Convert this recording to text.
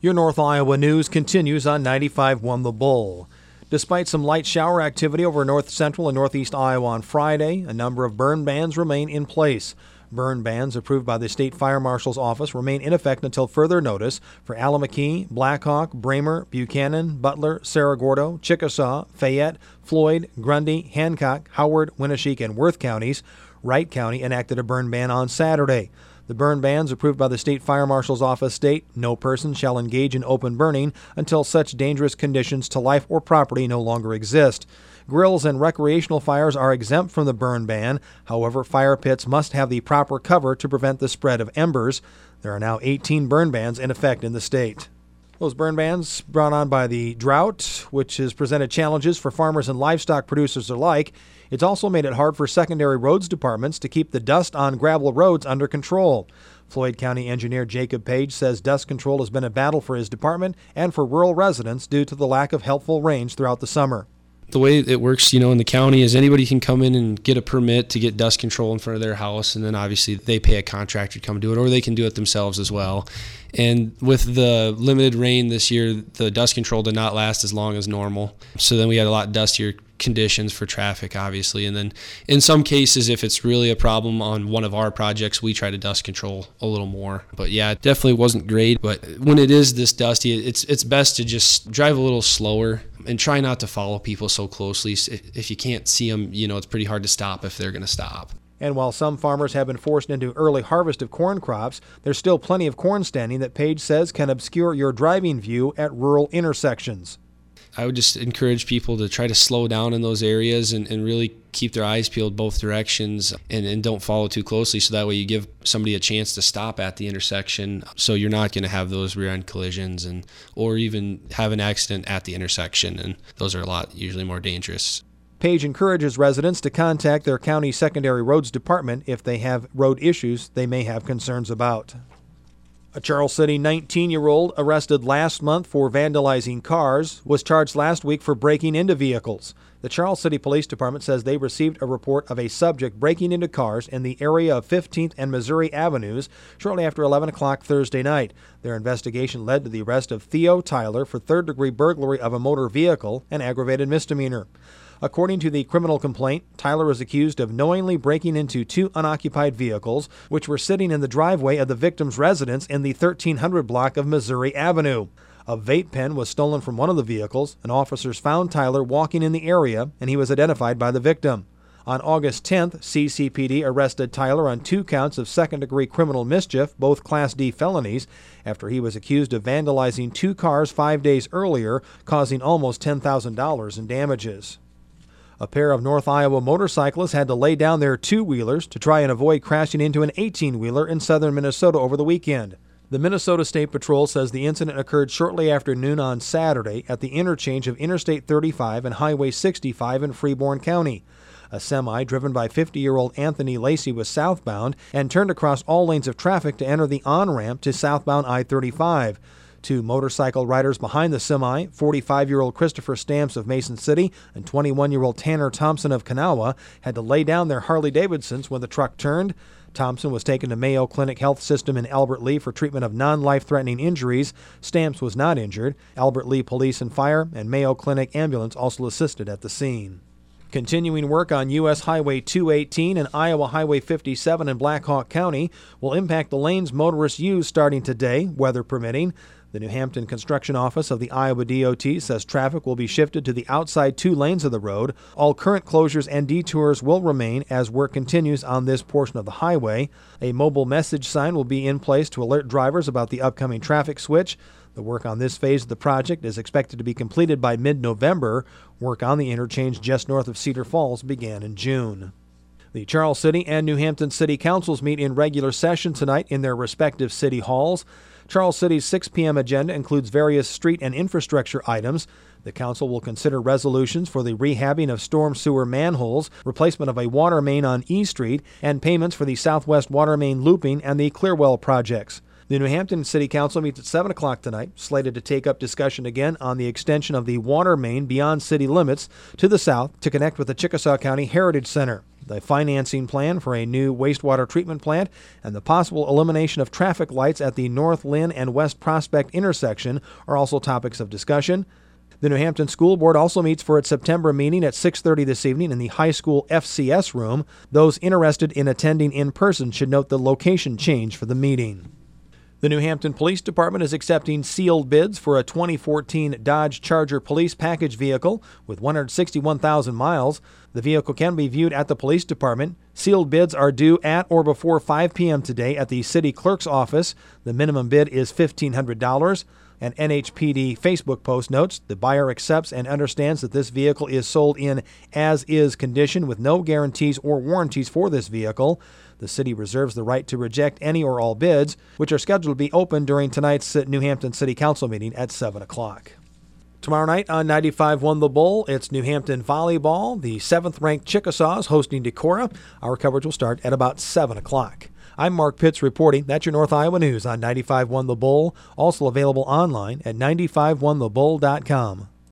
Your North Iowa news continues on 95.1 The Bull. Despite some light shower activity over north central and northeast Iowa on Friday, a number of burn bans remain in place. Burn bans approved by the State Fire Marshal's Office remain in effect until further notice for Allamakee, Blackhawk, Bramer, Buchanan, Butler, Cerro Gordo, Chickasaw, Fayette, Floyd, Grundy, Hancock, Howard, Winneshiek, and Worth counties. Wright County enacted a burn ban on Saturday. The burn bans approved by the State Fire Marshal's Office state no person shall engage in open burning until such dangerous conditions to life or property no longer exist. Grills and recreational fires are exempt from the burn ban. However, fire pits must have the proper cover to prevent the spread of embers. There are now 18 burn bans in effect in the state. Those burn bans brought on by the drought, which has presented challenges for farmers and livestock producers alike. It's also made it hard for secondary roads departments to keep the dust on gravel roads under control. Floyd County engineer Jacob Page says dust control has been a battle for his department and for rural residents due to the lack of helpful rains throughout the summer. The way it works, in the county is anybody can come in and get a permit to get dust control in front of their house, and then obviously they pay a contractor to come do it, or they can do it themselves as well. And with the limited rain this year, the dust control did not last as long as normal. So then we had a lot dustier conditions for traffic, obviously. And then in some cases, if it's really a problem on one of our projects, we try to dust control a little more. But yeah, it definitely wasn't great. But when it is this dusty, it's best to just drive a little slower and try not to follow people so closely. If you can't see them, it's pretty hard to stop if they're going to stop. And while some farmers have been forced into early harvest of corn crops, there's still plenty of corn standing that Page says can obscure your driving view at rural intersections. I would just encourage people to try to slow down in those areas and really keep their eyes peeled both directions and don't follow too closely, so that way you give somebody a chance to stop at the intersection, so you're not going to have those rear-end collisions or even have an accident at the intersection, and those are usually more dangerous. Page encourages residents to contact their county secondary roads department if they have road issues they may have concerns about. A Charles City 19-year-old arrested last month for vandalizing cars was charged last week for breaking into vehicles. The Charles City Police Department says they received a report of a subject breaking into cars in the area of 15th and Missouri Avenues shortly after 11 o'clock Thursday night. Their investigation led to the arrest of Theo Tyler for third-degree burglary of a motor vehicle and aggravated misdemeanor. According to the criminal complaint, Tyler is accused of knowingly breaking into two unoccupied vehicles, which were sitting in the driveway of the victim's residence in the 1300 block of Missouri Avenue. A vape pen was stolen from one of the vehicles, and officers found Tyler walking in the area, and he was identified by the victim. On August 10th, CCPD arrested Tyler on 2 counts of second-degree criminal mischief, both Class D felonies, after he was accused of vandalizing 2 cars 5 days earlier, causing almost $10,000 in damages. A pair of North Iowa motorcyclists had to lay down their 2-wheelers to try and avoid crashing into an 18-wheeler in southern Minnesota over the weekend. The Minnesota State Patrol says the incident occurred shortly after noon on Saturday at the interchange of Interstate 35 and Highway 65 in Freeborn County. A semi driven by 50-year-old Anthony Lacey was southbound and turned across all lanes of traffic to enter the on-ramp to southbound I-35. 2 motorcycle riders behind the semi, 45-year-old Christopher Stamps of Mason City and 21-year-old Tanner Thompson of Kanawha, had to lay down their Harley-Davidsons when the truck turned. Thompson was taken to Mayo Clinic Health System in Albert Lea for treatment of non-life-threatening injuries. Stamps was not injured. Albert Lea Police and Fire and Mayo Clinic Ambulance also assisted at the scene. Continuing work on U.S. Highway 218 and Iowa Highway 57 in Blackhawk County will impact the lanes motorists use starting today, weather permitting. The New Hampton Construction Office of the Iowa DOT says traffic will be shifted to the outside 2 lanes of the road. All current closures and detours will remain as work continues on this portion of the highway. A mobile message sign will be in place to alert drivers about the upcoming traffic switch. The work on this phase of the project is expected to be completed by mid-November. Work on the interchange just north of Cedar Falls began in June. The Charles City and New Hampton City Councils meet in regular session tonight in their respective city halls. Charles City's 6 p.m. agenda includes various street and infrastructure items. The council will consider resolutions for the rehabbing of storm sewer manholes, replacement of a water main on E Street, and payments for the Southwest Water Main looping and the Clearwell projects. The New Hampton City Council meets at 7 o'clock tonight, slated to take up discussion again on the extension of the water main beyond city limits to the south to connect with the Chickasaw County Heritage Center. the financing plan for a new wastewater treatment plant, and the possible elimination of traffic lights at the North Lynn and West Prospect intersection are also topics of discussion. The New Hampton School Board also meets for its September meeting at 6:30 this evening in the high school FCS room. Those interested in attending in person should note the location change for the meeting. The New Hampton Police Department is accepting sealed bids for a 2014 Dodge Charger police package vehicle with 161,000 miles. The vehicle can be viewed at the police department. Sealed bids are due at or before 5 p.m. today at the city clerk's office. The minimum bid is $1,500. An NHPD Facebook post notes the buyer accepts and understands that this vehicle is sold in as-is condition with no guarantees or warranties for this vehicle. The city reserves the right to reject any or all bids, which are scheduled to be open during tonight's New Hampton City Council meeting at 7 o'clock. Tomorrow night on 95.1 The Bull, it's New Hampton Volleyball. The 7th-ranked Chickasaws hosting Decorah. Our coverage will start at about 7 o'clock. I'm Mark Pitts reporting. That's your North Iowa News on 95.1 The Bull, also available online at 95.1thebull.com.